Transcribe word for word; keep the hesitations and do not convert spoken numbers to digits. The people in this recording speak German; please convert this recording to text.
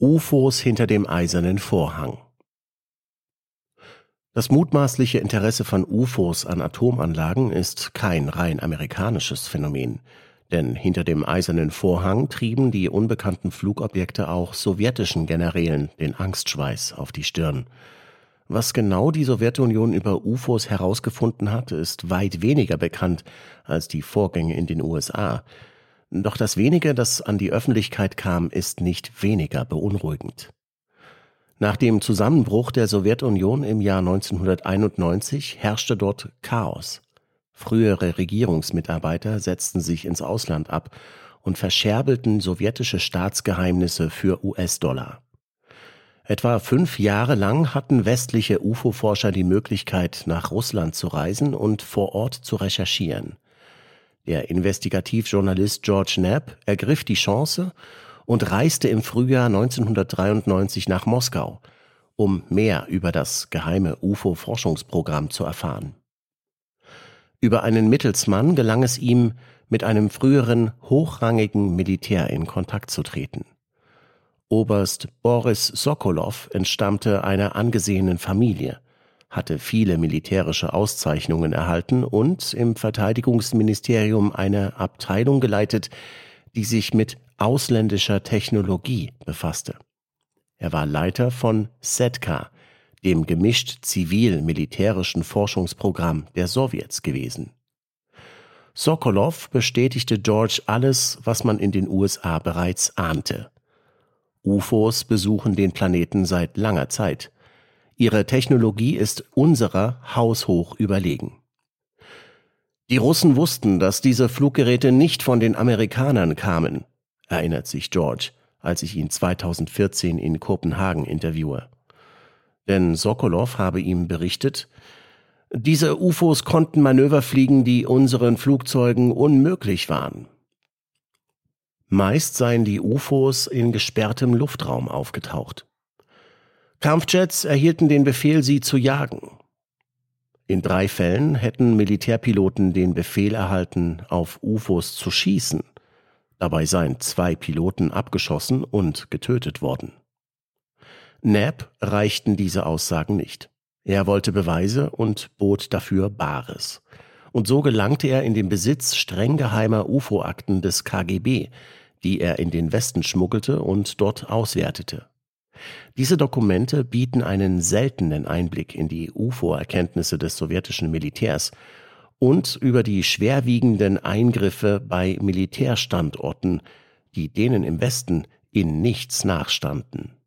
U F Os hinter dem eisernen Vorhang. Das mutmaßliche Interesse von U F Os an Atomanlagen ist kein rein amerikanisches Phänomen, denn hinter dem eisernen Vorhang trieben die unbekannten Flugobjekte auch sowjetischen Generälen den Angstschweiß auf die Stirn. Was genau die Sowjetunion über U F Os herausgefunden hat, ist weit weniger bekannt als die Vorgänge in den U S A. Doch das Wenige, das an die Öffentlichkeit kam, ist nicht weniger beunruhigend. Nach dem Zusammenbruch der Sowjetunion im Jahr neunzehnhunderteinundneunzig herrschte dort Chaos. Frühere Regierungsmitarbeiter setzten sich ins Ausland ab und verscherbelten sowjetische Staatsgeheimnisse für U S-Dollar. Etwa fünf Jahre lang hatten westliche U F O-Forscher die Möglichkeit, nach Russland zu reisen und vor Ort zu recherchieren. Der Investigativjournalist George Knapp ergriff die Chance und reiste im Frühjahr neunzehnhundertdreiundneunzig nach Moskau, um mehr über das geheime U F O-Forschungsprogramm zu erfahren. Über einen Mittelsmann gelang es ihm, mit einem früheren hochrangigen Militär in Kontakt zu treten. Oberst Boris Sokolow entstammte einer angesehenen Familie, hatte viele militärische Auszeichnungen erhalten und im Verteidigungsministerium eine Abteilung geleitet, die sich mit ausländischer Technologie befasste. Er war Leiter von SETCA, dem gemischt zivil-militärischen Forschungsprogramm der Sowjets gewesen. Sokolow bestätigte George alles, was man in den U S A bereits ahnte. U F Os besuchen den Planeten seit langer Zeit. Ihre Technologie ist unserer haushoch überlegen. Die Russen wussten, dass diese Fluggeräte nicht von den Amerikanern kamen, erinnert sich George, als ich ihn zweitausendvierzehn in Kopenhagen interviewe. Denn Sokolow habe ihm berichtet, diese U F Os konnten Manöver fliegen, die unseren Flugzeugen unmöglich waren. Meist seien die U F Os in gesperrtem Luftraum aufgetaucht. Kampfjets erhielten den Befehl, sie zu jagen. In drei Fällen hätten Militärpiloten den Befehl erhalten, auf U F Os zu schießen. Dabei seien zwei Piloten abgeschossen und getötet worden. Knapp reichten diese Aussagen nicht. Er wollte Beweise und bot dafür Bares. Und so gelangte er in den Besitz streng geheimer U F O-Akten des K G B, die er in den Westen schmuggelte und dort auswertete. Diese Dokumente bieten einen seltenen Einblick in die U F O-Erkenntnisse des sowjetischen Militärs und über die schwerwiegenden Eingriffe bei Militärstandorten, die denen im Westen in nichts nachstanden.